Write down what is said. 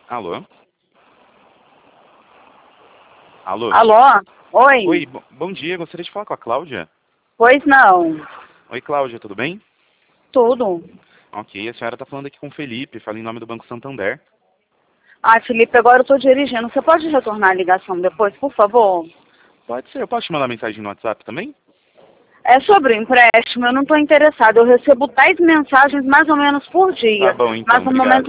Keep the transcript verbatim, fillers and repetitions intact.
Alô? Alô? Alô? Oi? Oi, bo- bom dia. Gostaria de falar com a Cláudia. Pois não. Oi, Cláudia, tudo bem? Tudo. Ok, a senhora está falando aqui com o Felipe, fala em nome do Banco Santander. Ah, Felipe, agora eu tô dirigindo. Você pode retornar a ligação depois, por favor? Pode ser, eu posso te mandar mensagem no WhatsApp também? É sobre o empréstimo, eu não estou interessada. Eu recebo dez mensagens mais ou menos por Tá dia. bom, Mas então, no obrigado. momento